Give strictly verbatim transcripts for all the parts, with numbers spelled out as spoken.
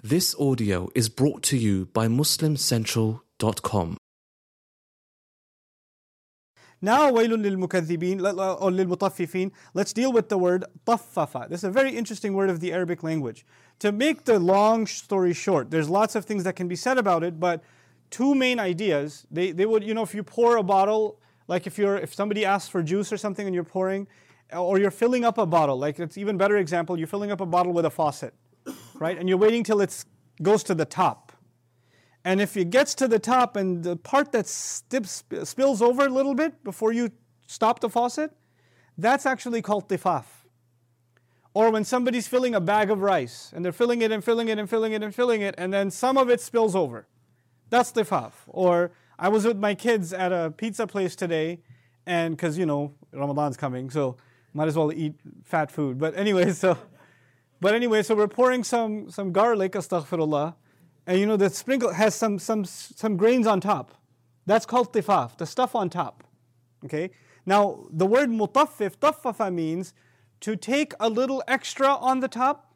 This audio is brought to you by muslim central dot com. Now, وَيْلٌ لِلْمُكَذِّبِينَ or لِلْمُطَفِّفِينَ. Let's deal with the word طَفَّفَ. This is a very interesting word of the Arabic language. To make the long story short, there's lots of things that can be said about it, but two main ideas. They they would, you know, if you pour a bottle, like if you're if somebody asks for juice or something and you're pouring, or you're filling up a bottle, like it's even better example, you're filling up a bottle with a faucet, right? And you're waiting till it goes to the top. And if it gets to the top and the part that stips, spills over a little bit before you stop the faucet, that's actually called tifaf. Or when somebody's filling a bag of rice and they're filling it and filling it and filling it and filling it and then some of it spills over. That's tifaf. Or I was with my kids at a pizza place today, and because, you know, Ramadan's coming, so might as well eat fat food. But anyway, so but anyway, so we're pouring some some garlic, astaghfirullah. And you know, the sprinkle has some some some grains on top. That's called tifaf, the stuff on top. Okay? Now, the word mutaffif, taffafa means to take a little extra on the top,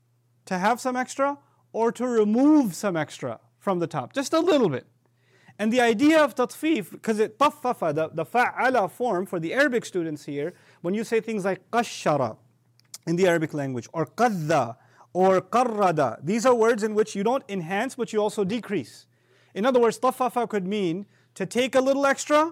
to have some extra, or to remove some extra from the top, just a little bit. And the idea of tatfif, because it taffafa, the, the fa'ala form for the Arabic students here, when you say things like qashara in the Arabic language, or qadda, or qarrada. These are words in which you don't enhance, but you also decrease. In other words, taffafa could mean to take a little extra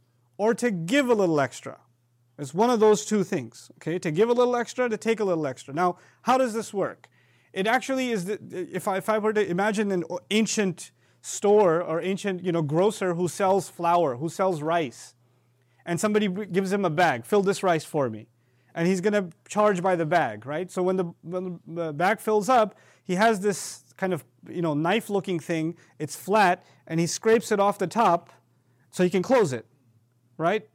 or to give a little extra. It's one of those two things, okay? To give a little extra, to take a little extra. Now, how does this work? It actually is, the, if, I, if I were to imagine an ancient store or ancient, you know, grocer who sells flour, who sells rice, and somebody gives him a bag, fill this rice for me. And he's going to charge by the bag, right? So when the, when the bag fills up, he has this kind of, you know, knife-looking thing. It's flat, and he scrapes it off the top so he can close it, right?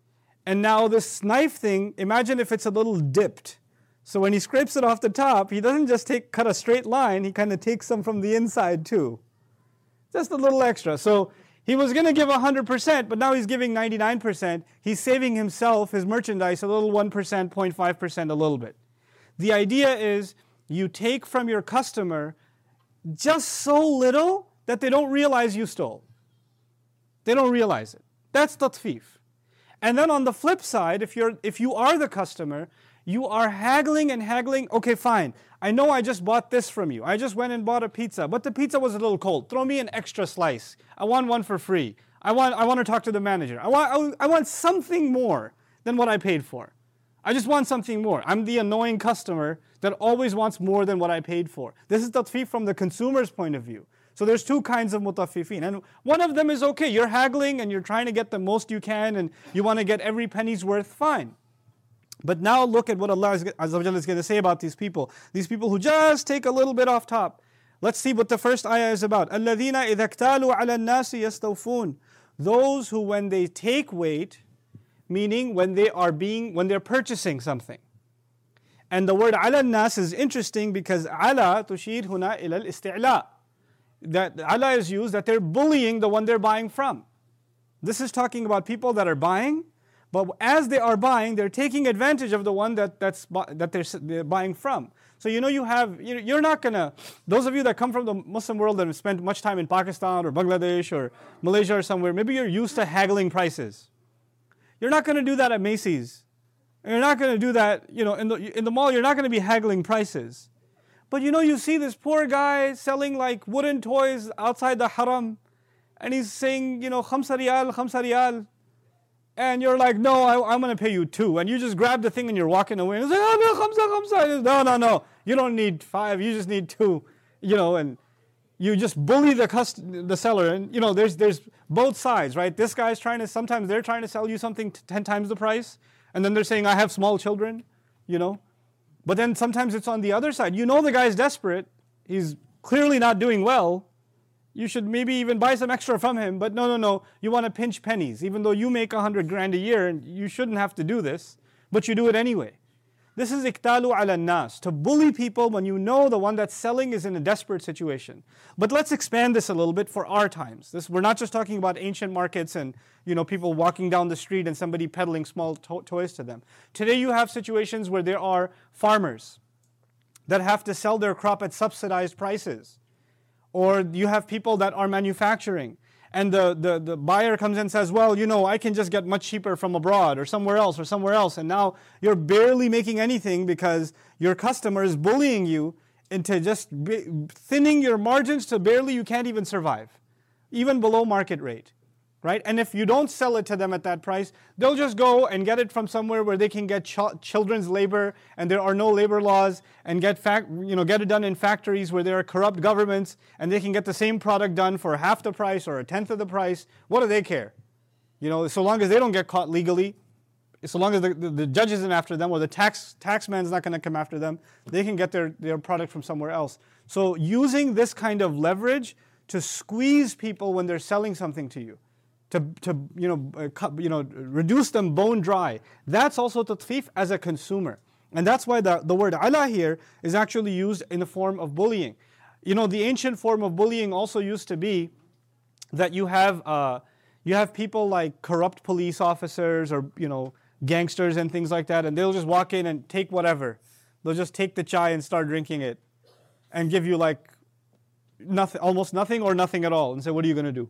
And now this knife thing, imagine if it's a little dipped. So when he scrapes it off the top, he doesn't just take cut a straight line. He kind of takes some from the inside too. Just a little extra. So he was going to give one hundred percent, but now he's giving ninety-nine percent. He's saving himself, his merchandise, a little one percent, zero point five percent, a little bit. The idea is you take from your customer just so little that they don't realize you stole. They don't realize it. That's tatfif. And then on the flip side, if you're if you are the customer, you are haggling and haggling. Okay, fine. I know I just bought this from you. I just went and bought a pizza, but the pizza was a little cold. Throw me an extra slice. I want one for free. I want I want to talk to the manager. I want I want something more than what I paid for. I just want something more. I'm the annoying customer that always wants more than what I paid for. This is tatfif from the consumer's point of view. So there's two kinds of mutaffifin. And one of them is okay. You're haggling and you're trying to get the most you can and you want to get every penny's worth, fine. But now look at what Allah is going to say about these people. These people who just take a little bit off top. Let's see what the first ayah is about. الَّذِينَ إِذَا اكْتَالُوا عَلَى النَّاسِ يَسْتَوْفُونَ. Those who when they take weight, meaning when they are being, when they're purchasing something. And the word عَلَى النَّاسِ is interesting because عَلَى تُشِيرُ هُنَا إِلَى الْإِسْتِعْلَاءِ. That عَلَى is used that they're bullying the one they're buying from. This is talking about people that are buying, but as they are buying, they're taking advantage of the one that that's that they're, they're buying from. So you know you have you're not gonna. Those of you that come from the Muslim world and have spent much time in Pakistan or Bangladesh or Malaysia or somewhere, maybe you're used to haggling prices. You're not going to do that at Macy's. You're not going to do that, you know, in the in the mall. You're not going to be haggling prices. But you know, you see this poor guy selling like wooden toys outside the haram, and he's saying, you know, khamsa riyal, khamsa riyal. And you're like, no, I, I'm going to pay you two. And you just grab the thing and you're walking away. And it's like, oh, no, khamsa, khamsa. No, no, no. You don't need five. You just need two. You know, and you just bully the cust- the seller. And, you know, there's there's both sides, right? This guy's trying to, sometimes they're trying to sell you something t- ten times the price. And then they're saying, I have small children, you know. But then sometimes it's on the other side. You know the guy's desperate. He's clearly not doing well. You should maybe even buy some extra from him, but no, no, no. You want to pinch pennies, even though you make a hundred grand a year, and you shouldn't have to do this, but you do it anyway. This is iktalu ala nas, to bully people when you know the one that's selling is in a desperate situation. But let's expand this a little bit for our times. This, we're not just talking about ancient markets and you know people walking down the street and somebody peddling small to- toys to them. Today you have situations where there are farmers. that have to sell their crop at subsidized prices. Or you have people that are manufacturing, and the, the, the buyer comes in and says, well, you know, I can just get much cheaper from abroad or somewhere else or somewhere else. And now you're barely making anything because your customer is bullying you into just thinning your margins to barely you can't even survive, even below market rate. Right? And if you don't sell it to them at that price, they'll just go and get it from somewhere where they can get ch- children's labor and there are no labor laws, and get fac- you know get it done in factories where there are corrupt governments, and they can get the same product done for half the price or a tenth of the price. What do they care? You know, so long as they don't get caught legally, so long as the, the, the judge isn't after them or the tax tax man's not going to come after them, they can get their, their product from somewhere else. So using this kind of leverage to squeeze people when they're selling something to you, To, to you know, uh, cut, you know, reduce them bone dry. That's also tatfif as a consumer. And that's why the, the word ala here is actually used in the form of bullying. You know, the ancient form of bullying also used to be that you have uh, you have people like corrupt police officers or, you know, gangsters and things like that, and they'll just walk in and take whatever. They'll just take the chai and start drinking it and give you like nothing, almost nothing or nothing at all, and say, what are you going to do?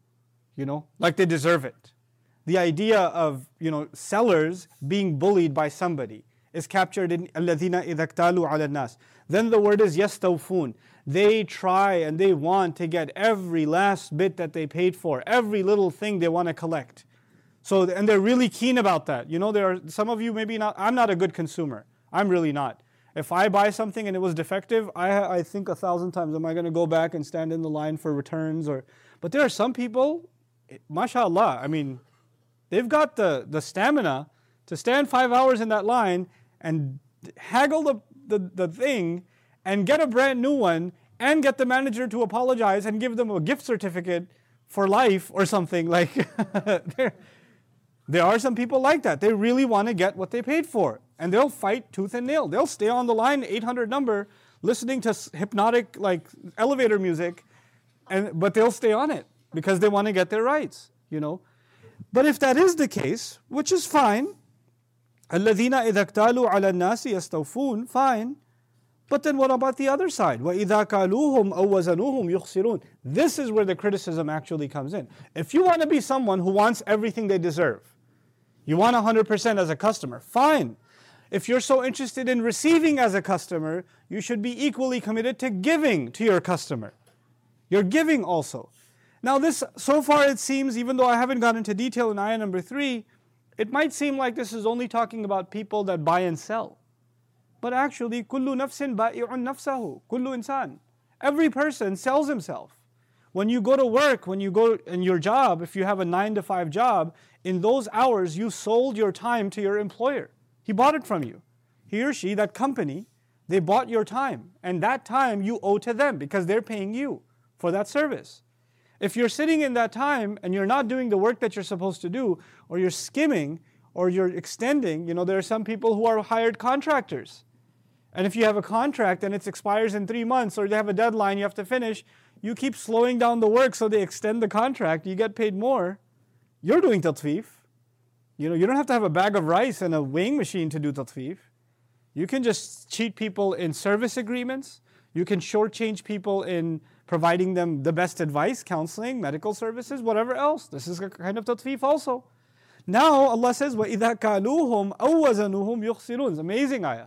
You know, like they deserve it. The idea of, you know, sellers being bullied by somebody is captured in الَّذِينَ إِذَا اكْتَالُوا عَلَى النَّاسِ. Then the word is يَسْتَوْفُونَ. They try and they want to get every last bit that they paid for, every little thing they want to collect. So, and they're really keen about that. You know, there are some of you maybe not, I'm not a good consumer. I'm really not. If I buy something and it was defective, I I think a thousand times, am I going to go back and stand in the line for returns? Or, but there are some people, mashallah, I mean, they've got the, the stamina to stand five hours in that line and haggle the, the, the thing and get a brand new one and get the manager to apologize and give them a gift certificate for life or something. Like, there, there are some people like that. They really want to get what they paid for. And they'll fight tooth and nail. They'll stay on the line, eight hundred number, listening to hypnotic, like, elevator music, and but they'll stay on it, because they want to get their rights, you know. But if that is the case, which is fine, الَّذِينَ إِذَا اكْتَالُوا عَلَى النَّاسِ يَسْتَوْفُونَ, fine. But then what about the other side? وَإِذَا كَالُوهُمْ أَوْ وَزَنُوهُمْ يُخْسِرُونَ. This is where the criticism actually comes in. If you want to be someone who wants everything they deserve, you want one hundred percent as a customer, fine. If you're so interested in receiving as a customer, you should be equally committed to giving to your customer. You're giving also. Now this, so far it seems, even though I haven't gone into detail in ayah number three, it might seem like this is only talking about people that buy and sell. But actually, كُلُّ نَفْسٍ بَائِعٌ نَفْسَهُ كُلُّ إِنسان. Every person sells himself. When you go to work, when you go in your job, if you have a nine to five job, in those hours you sold your time to your employer. He bought it from you. He or she, that company, they bought your time. And that time you owe to them because they're paying you for that service. If you're sitting in that time and you're not doing the work that you're supposed to do, or you're skimming, or you're extending, you know, there are some people who are hired contractors. And if you have a contract and it expires in three months, or they have a deadline you have to finish, you keep slowing down the work so they extend the contract, you get paid more. You're doing tatfif. You know, you don't have to have a bag of rice and a weighing machine to do tatfif. You can just cheat people in service agreements. You can shortchange people in providing them the best advice, counseling, medical services, whatever else. This is a kind of tatfif also. Now Allah says, وَإِذَا كَالُوهُمْ أَوْ وَزَنُوهُمْ يُخْسِرُونَ. It's an amazing ayah.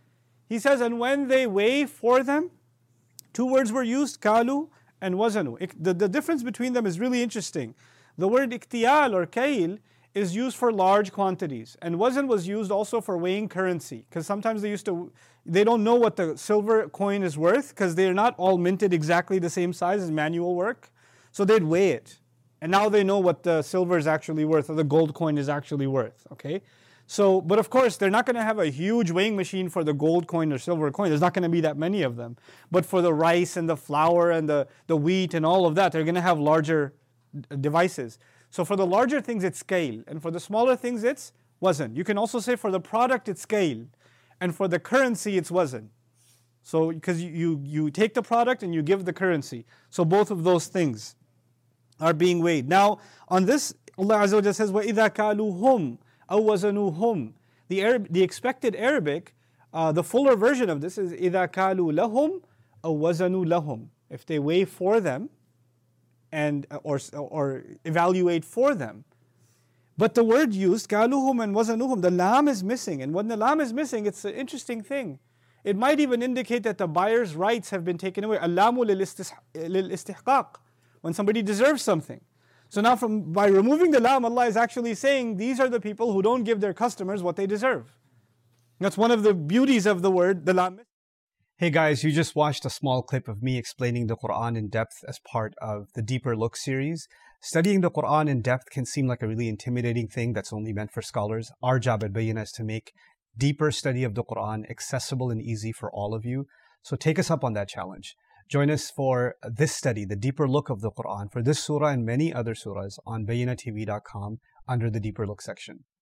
He says, and when they weigh for them, two words were used, kalu and wazanu. The, the difference between them is really interesting. The word iktiyal or kail is used for large quantities, and wazan was used also for weighing currency, because sometimes they used to, they don't know what the silver coin is worth, because they're not all minted exactly the same size as manual work, so they'd weigh it. And now they know what the silver is actually worth, or the gold coin is actually worth, okay? So, but of course, they're not going to have a huge weighing machine for the gold coin or silver coin. There's not going to be that many of them. But for the rice and the flour and the, the wheat and all of that, they're going to have larger devices. So for the larger things, it's scale. And for the smaller things, it's wazn. You can also say for the product, it's scale. And for the currency, it's wazn. So, because you, you, you take the product and you give the currency. So both of those things are being weighed. Now, on this, Allah Azza wa Jalla says, وَإِذَا كَالُوهُمْ أَوْ وَزَنُوهُمْ. The, Arab, the expected Arabic Uh, the fuller version of this is إِذَا كَالُوا لَهُمْ أَوْ وَزَنُوا لَهُم. If they weigh for them and or, or evaluate for them. But the word used, كَالُوهُمْ and وَزَنُوهُمْ, the lam is missing. And when the lam is missing, it's an interesting thing. It might even indicate that the buyer's rights have been taken away. Al-lamu lil-istihqaq, when somebody deserves something. So now from by removing the lam, Allah is actually saying these are the people who don't give their customers what they deserve. That's one of the beauties of the word, the lam. Hey guys, you just watched a small clip of me explaining the Quran in depth as part of the Deeper Look series. Studying the Quran in depth can seem like a really intimidating thing that's only meant for scholars. Our job at Bayyinah is to make deeper study of the Quran accessible and easy for all of you. So take us up on that challenge. Join us for this study, the Deeper Look of the Quran, for this surah and many other surahs on bayyinah t v dot com under the Deeper Look section.